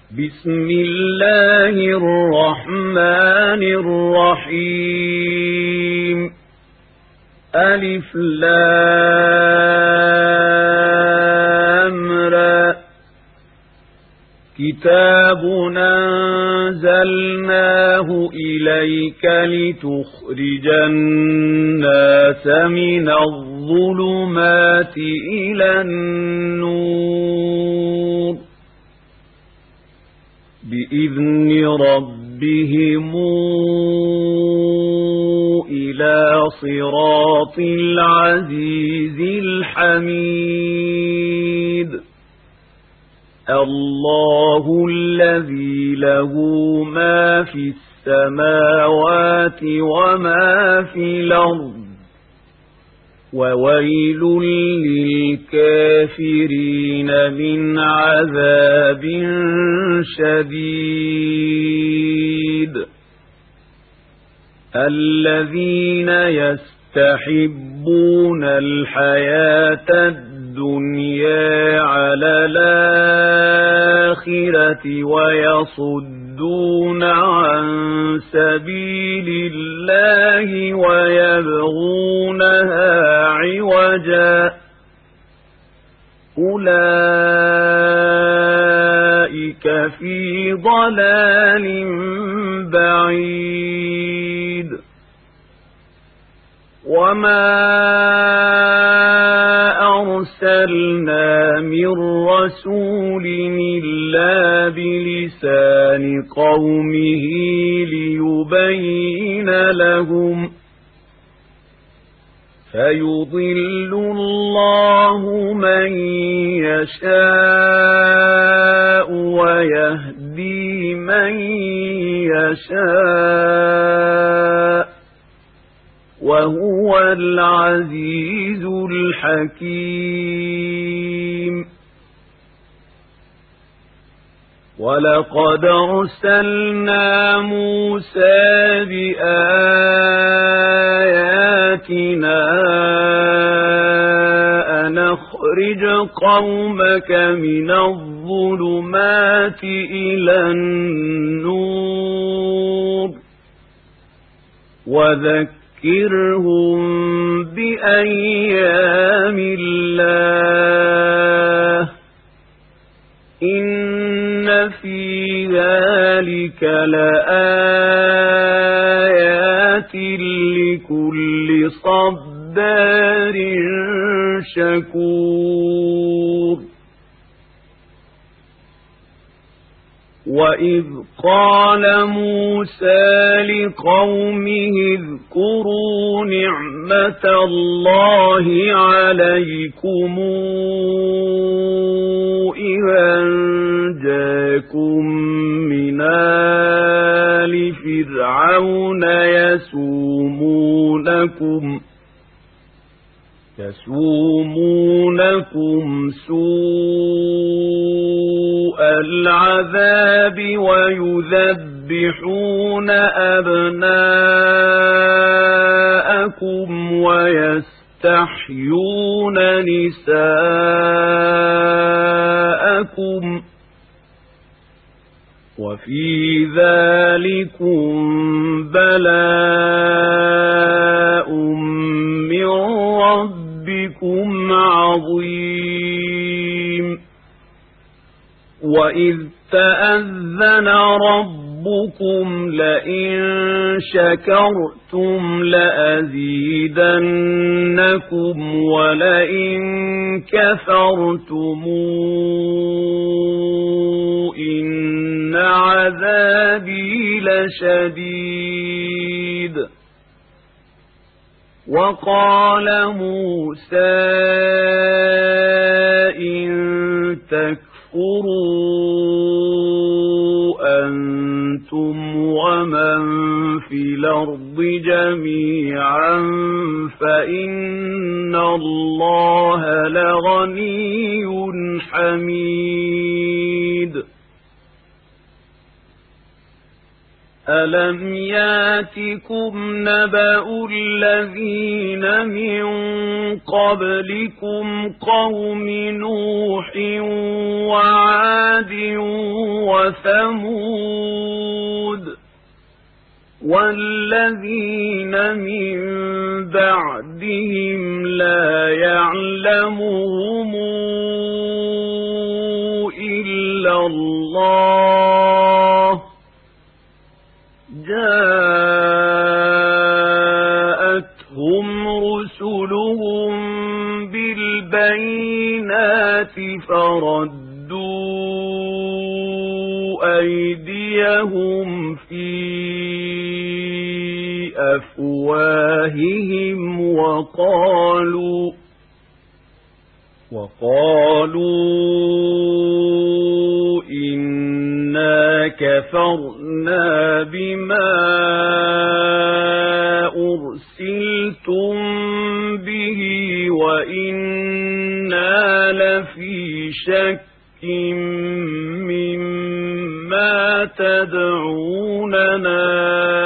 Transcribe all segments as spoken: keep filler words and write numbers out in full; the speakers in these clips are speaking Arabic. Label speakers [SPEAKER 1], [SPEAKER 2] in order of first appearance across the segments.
[SPEAKER 1] بسم الله الرحمن الرحيم. ألف لام را. كتاب أنزلناه إليك لتخرج الناس من الظلمات إلى النور بإذن ربهم إلى صراط العزيز الحميد. الله الذي له ما في السماوات وما في الأرض وويل للكافرين من عذاب شديد. الذين يستحبون الحياة الدنيا على الآخرة ويصدون عن سبيل الله ويبغونها عوجا أولئك في ضلال بعيد. وما أرسلنا من رسول إلا بلسان قومه ليبين لهم فيضل الله من يشاء ويهدي من يشاء وهو العزيز الحكيم. ولقد أرسلنا موسى بآياتنا أن أخرج قومك من الظلمات إلى النور وذكرهم بأيام الله إن في ذلك لآيات لكل صبار شكور. وإذ قال موسى لقومه اذكروا نعمة الله عليكم إذا جاءكم من آل فرعون يسومونكم يسومونكم سوء العذاب ويذبحون أبناءكم ويستحيون نساءكم وفي ذلكم بلاء من ربكم عظيم. وإذ تأذن ربكم لئن شكرتم لأزيدنكم ولئن كفرتم إن عذابي لشديد. وقال موسى إن تكفروا أنتم ومن في الأرض جميعا فإن الله لغني حميد. ألم ياتكم نبأ الذين من قبلكم قوم نوح وعاد وثمود والذين من بعدهم لا يعلمهم إلا الله جاءتهم رسلهم بالبينات فردوا أيديهم في أفواههم وقالوا وقالوا إنا كفرنا بما أرسلتم به وإنا لفي شك مما تدعوننا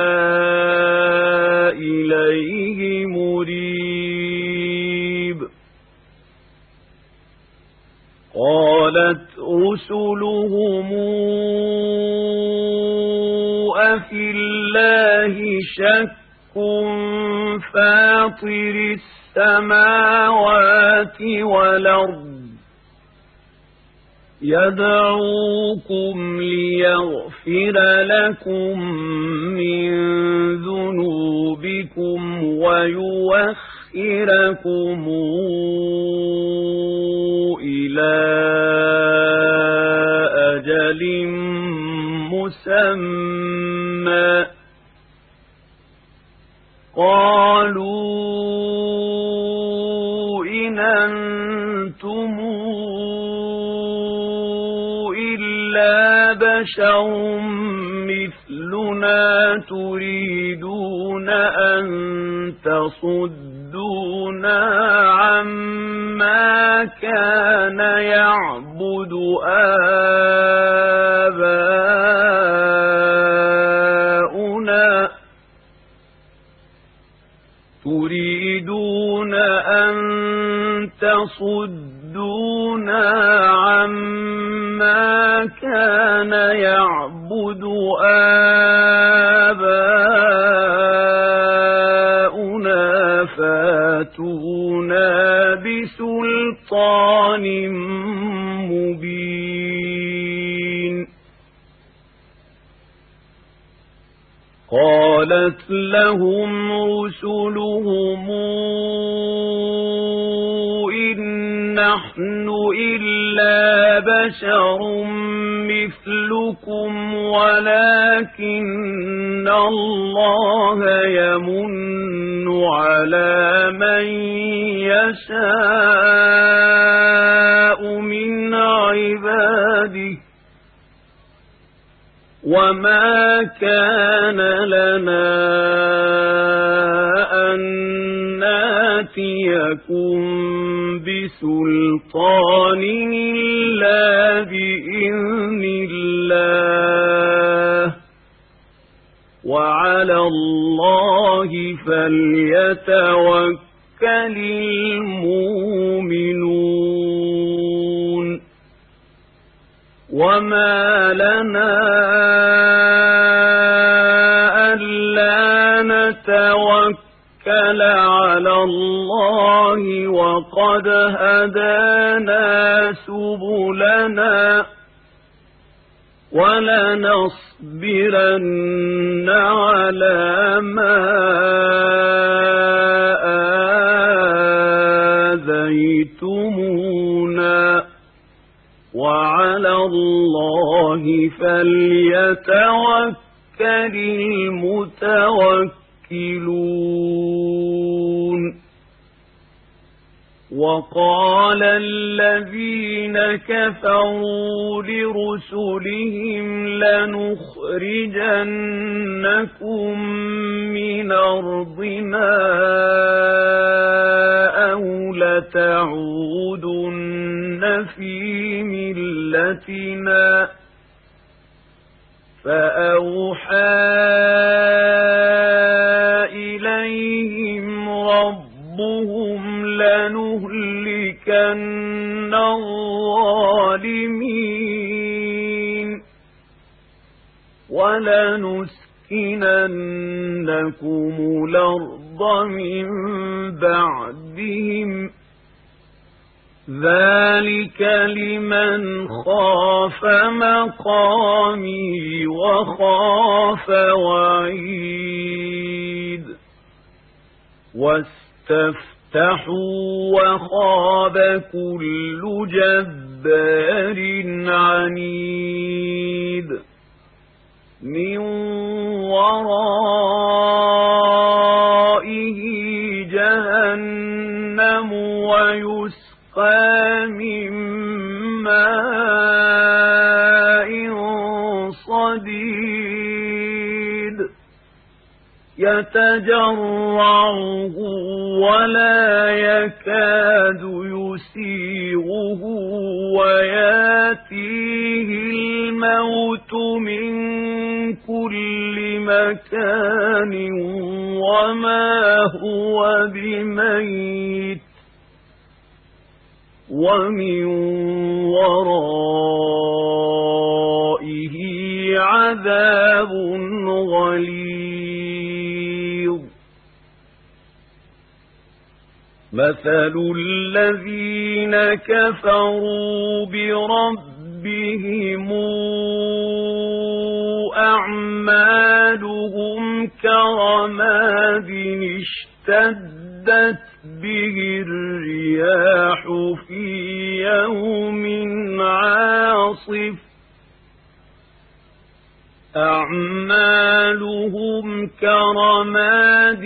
[SPEAKER 1] إليه مريب قالت رسلهم أفي الله شك فاطر السماوات والأرض يدعوكم ليغفر لكم من ذنوبكم ويوخركم إلى أجل مسمى قالوا إن أنتم إلا بشر مثلنا تريدون أن تصدونا عما كان يعبد آباؤنا تريدون أن تصدونا عما كان يعبد آباؤنا فاتونا بسلطان مبين قالت لهم رسلهم إن نحن إلا بشر مثلكم ولكن الله يمن على من يشاء من عباده وما كان لنا أن ناتيكم بسلطان إلا بإذن الله وعلى الله فليتوكل المؤمنون وما لنا ألا نتوكل على الله وقد هدانا سبلنا ولنصبرن على ما آذيتمونا وعلى الله فليتوكل المتوكلون وقال الذين كفروا لرسلهم لنخرجنكم من أرضنا أو لتعودن في ملتنا فأوحى إليهم ربهم لنهلكن الظالمين ولنسكننكم الأرض من بعدهم ذلك لمن خاف مقامي وخاف وعيد واستفتحوا وخاب كل جبار عنيد من ورائه جهنم ويسقى من ماء صديد يتجرعه ولا يكاد يسيغه وياتيه الموت من كل مكان وما هو بميت ومن ورائه عذاب غليظ مثل الذين كفروا بربهم أعمالهم كرماد اشتدت به الرياح في يوم عاصف أعمالهم كرماد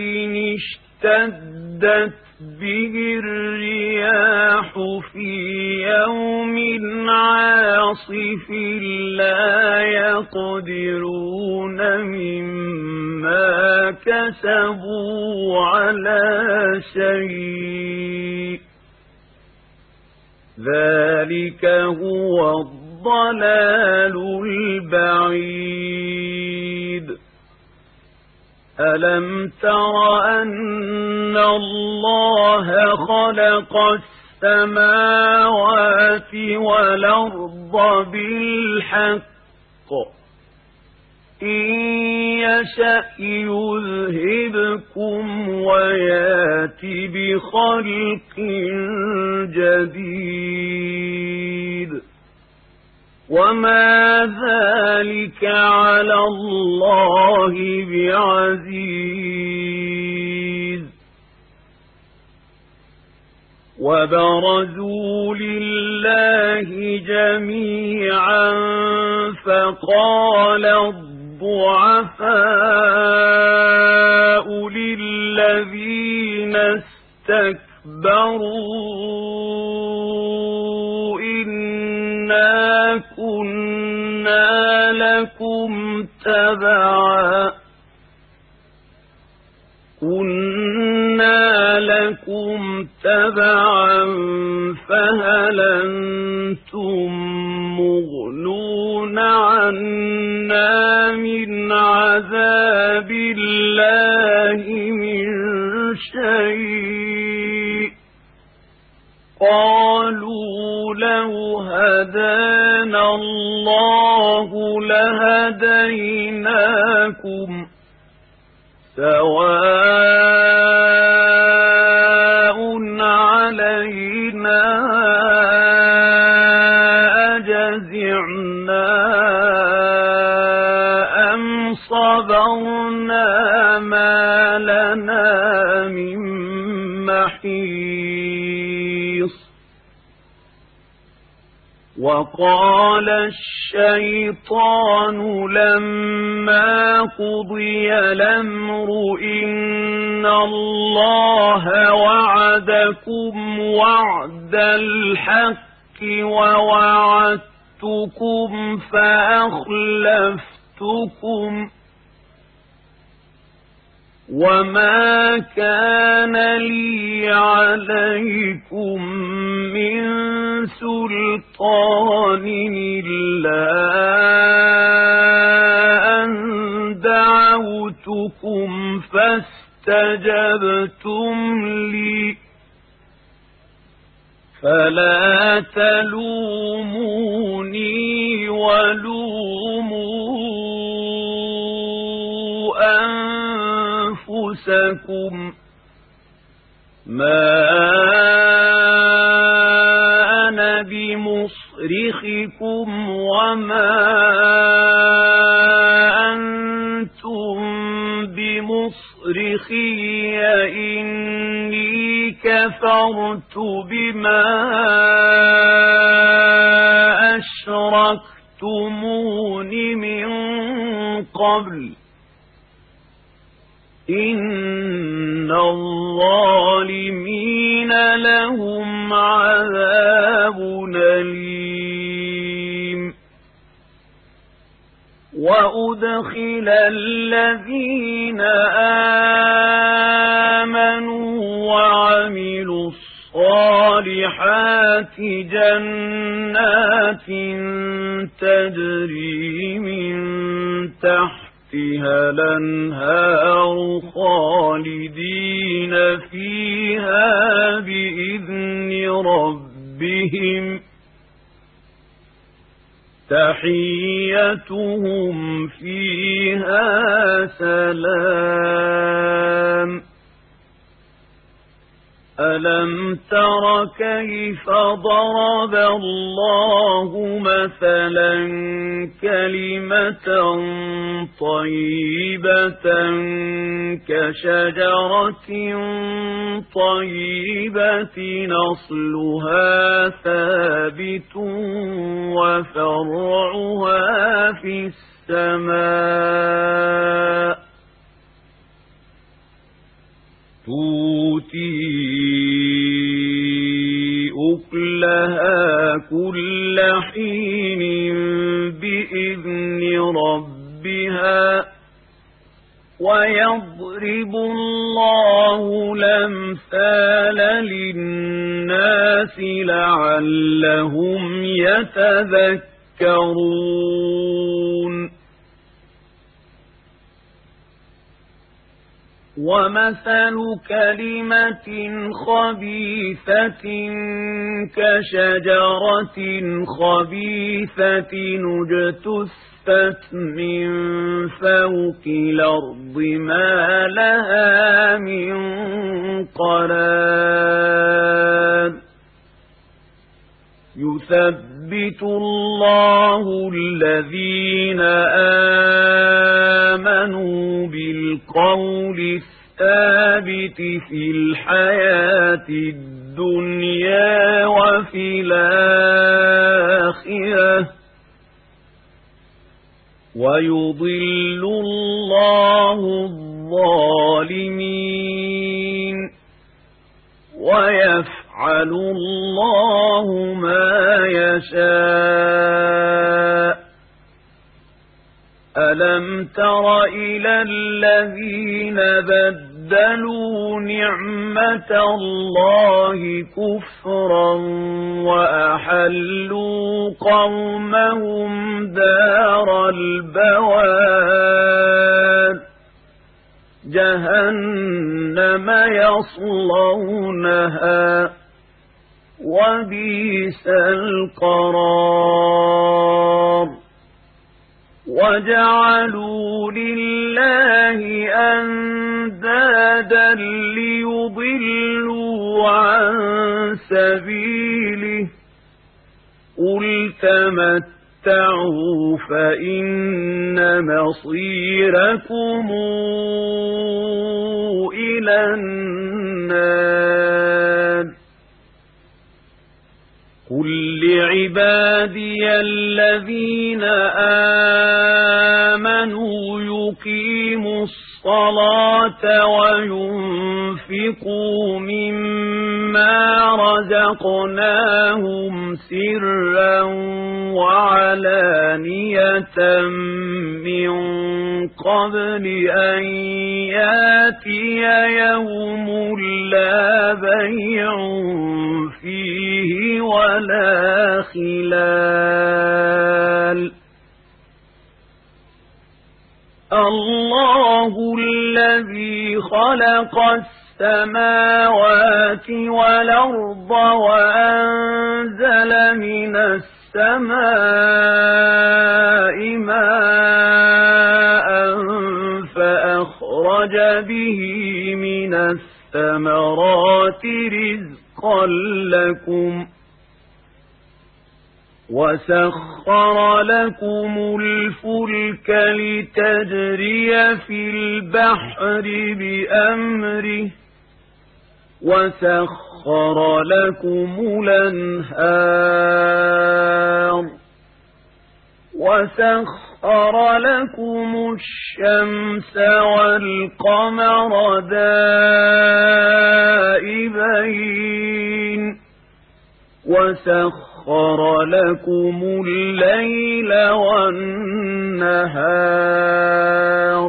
[SPEAKER 1] اشتدت به الرياح في يوم عاصف لا يقدرون مما كسبوا على شيء ذلك هو الضلال البعيد ألم تر أن الله خلق السماوات والأرض بالحق إن يشأ يذهبكم ويات بخلق جديد وما ذلك على الله بعزيز وبرزوا لله جميعا فقال الضعفاء للذين استكبروا إنا كنا لكم تبعا كنا لكم تبعا فهل أنتم مغنون عنا من عذاب الله من شيء قالوا لو هدانا الله لهديناكم سواء علينا أجزعنا أم صبرنا ما لنا من محيص وقال الشيطان لما قضي الأمر إن الله وعدكم وعد الحق ووعدتكم فأخلفتكم وما كان لي عليكم من سلطان إلا دعوتكم فاستجبتم لي فلا تلوموني ولوموا أنفسكم ما أنا بمصرخكم وما أنتم بمصرخي إني كفرت بما أشركتمون من قبل إن الظالمين لهم عذاب أليم وأدخل الذين آمنوا وعملوا الصالحات جنات تجري من تحتها الأنهار خالدين فيها بإذن ربهم تحيتهم فيها سلام ألم تر كيف ضرب الله مثلا كلمة طيبة كشجرة طيبة أصلها ثابت وفرعها في السماء تؤتي أكلها كل حين بإذن ربها ويضرب الله الأمثال للناس لعلهم يتذكرون ومثل كلمة خبيثة كشجرة خبيثة اجتثت من فوق الأرض ما لها من قرار يثبت الله الذين آمنوا بالقول الثابت في الحياة الدنيا وفي الآخرة ويضل الله الظالمين ويفعل الله ما يشاء ألم تر إلى الذين بدلوا نعمة الله كفرا وأحلوا قومهم دار البوار جهنم يصلونها وبئس القرار وجعلوا لله أندادا ليضلوا عن سبيله قل تمتعوا فإن مصيركم إلى النار قل لعبادي الذين آمنوا يقيموا الصلاة وينفقوا مما رزقناهم سرا وعلانية من قبل أن ياتي يوم لا بيع فيه ولا خلال الله الذي خلق السماوات والأرض وأنزل من السماء ماء فأخرج به من الثمرات رزقا لكم وسخر لكم الفلك لتجري في البحر بأمره وسخر لكم الأنهار وسخر لكم الشمس والقمر دائبين وسخر لكم الليل والنهار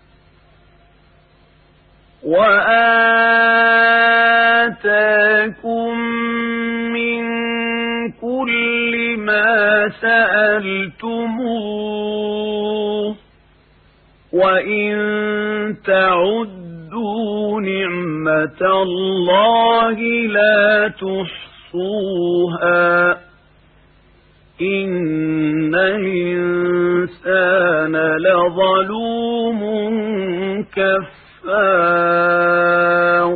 [SPEAKER 1] وآتاكم من كل ما سألتموه وإن تعدوا نعمة الله لا تحصوها إن الإنسان لظلوم كفار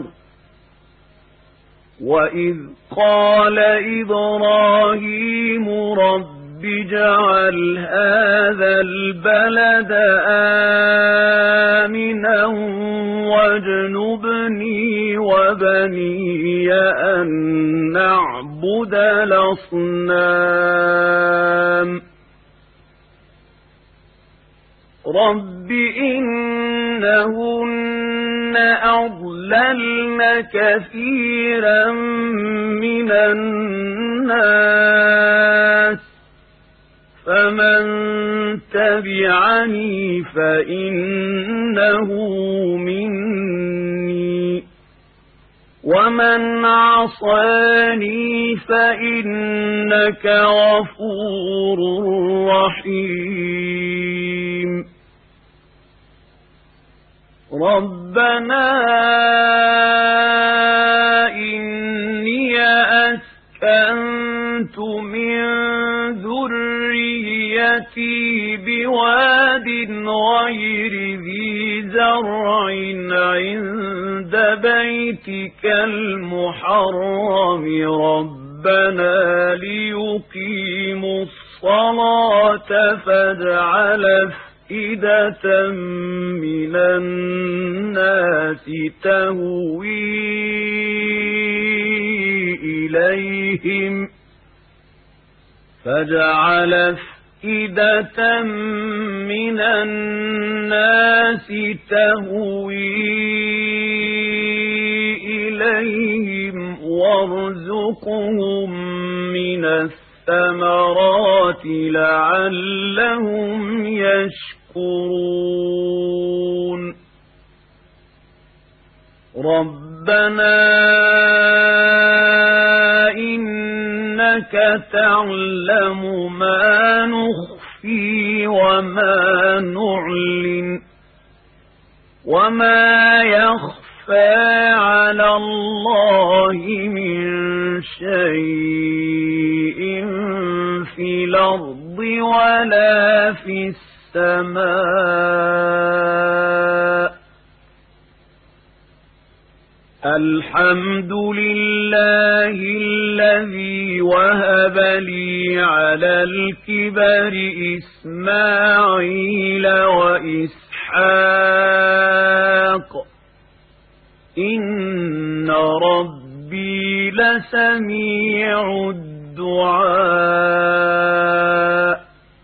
[SPEAKER 1] وإذ قال إبراهيم رب اجعل هذا البلد آمنا واجنبني وبني أن نعبد الأصنام رب إنهن أضللن كثيرا من الناس فمن تبعني فإنه مني ومن عصاني فإنك غفور رحيم ربنا إني أسكنت من ذريتي بواد غير ذي زرع عند بيتك المحرم ربنا ليقيموا الصلاة فاجعل أفئدة من الناس تهوي إليهم فاجعل أفئدة من الناس تهوي إليهم وارزقهم من الثمرات لعلهم يشكرون ربنا إنك تعلم ما نخفي وما نعلن وما يخفى على الله من شيء في الأرض ولا في السماء الحمد لله الذي وهب لي على الكبر إسماعيل وإسحاق إن ربي لسميع الدعاء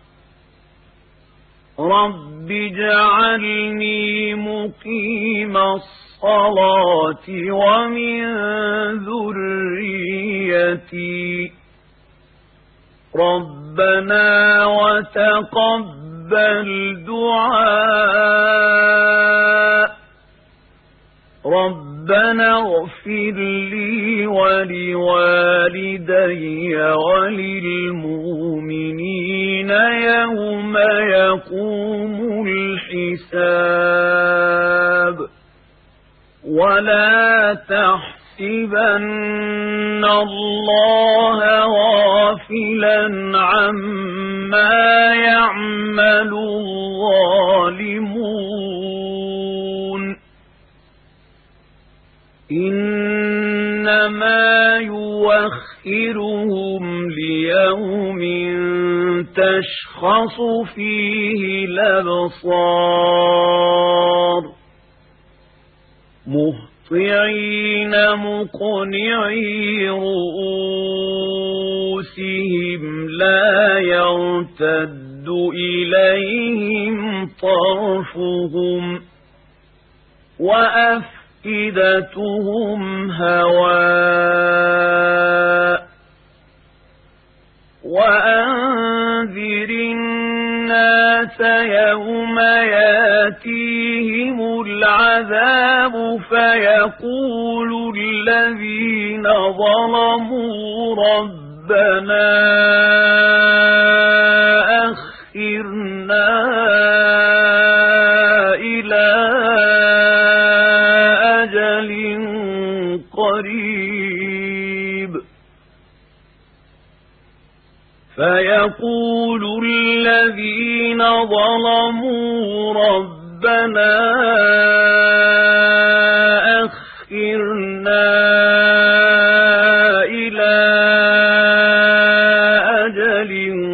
[SPEAKER 1] رب اجعلني مقيم الصلاة ومن ذريتي ربنا وتقبل دعاء ربنا اغفر لي ولوالدي وللمؤمنين يوم يقوم الحساب ولا تحسبن الله غافلا عما يعمل الظالمون إنما يوخرهم ليوم تشخص فيه الأبصار مهطعين مقنعي رؤوسهم لا يرتد إليهم طرفهم وأفئدتهم هواء وأنذر الناس يوم ياتيهم العذاب فيقول الذين ظلموا ربنا أخرنا إلى أجل قريب فيقول الذين ظلموا ربنا أخرنا إلى أجل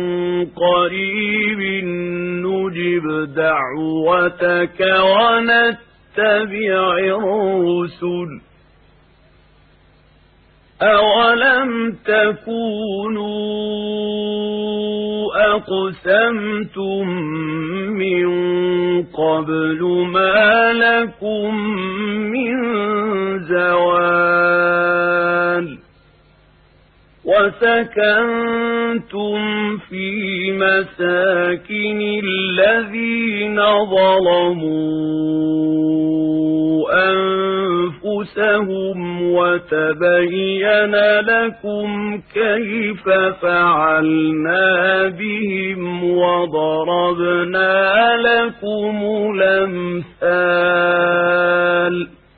[SPEAKER 1] قريب نجب دعوتك ونتبع الرسل أولم تكونوا أقسمتم من قبل ما لكم من زوال وسكنتم في مساكن الذين ظلموا أنفسهم وتبين لكم كيف فعلنا بهم وضربنا لكم الأمثال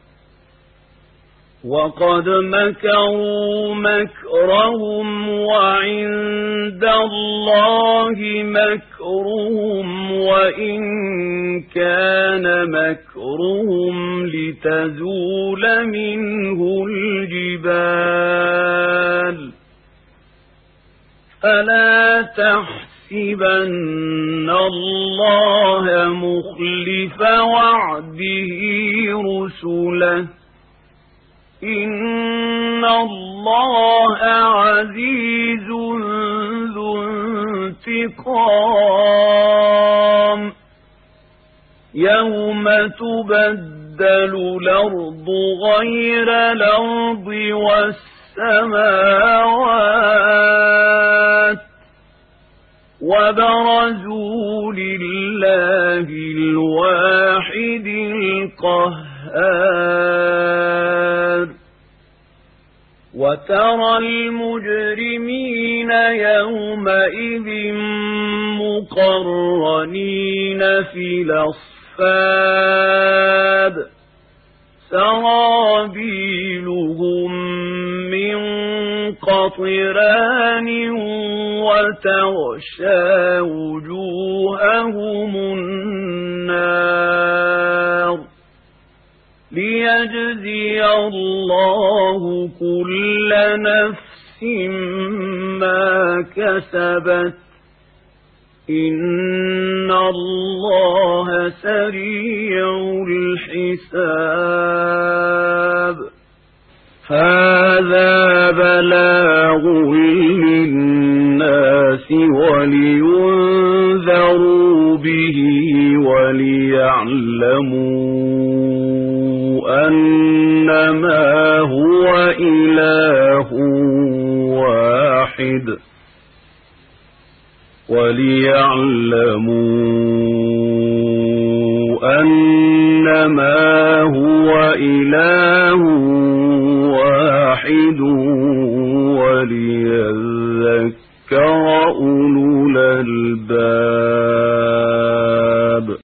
[SPEAKER 1] وقد مكروا مكرهم وعند الله مكرهم وإن كان مكرهم لتزول منه الجبال فلا تحسبن الله مخلف وعده رسله إن الله عزيز ذو انتقام يوم تبدل الأرض غير الأرض والسماوات وبرزوا لله الواحد القهار وترى المجرمين يومئذ مقرنين في الأصفاد سرابيلهم من قطران وتغشى وجوههم النار ليجزي الله كل نفس ما كسبت إن الله سريع الحساب هذا بلاغ للناس ولينذروا به وليعلموا أنما هو إله واحد وليعلموا أنما هو إله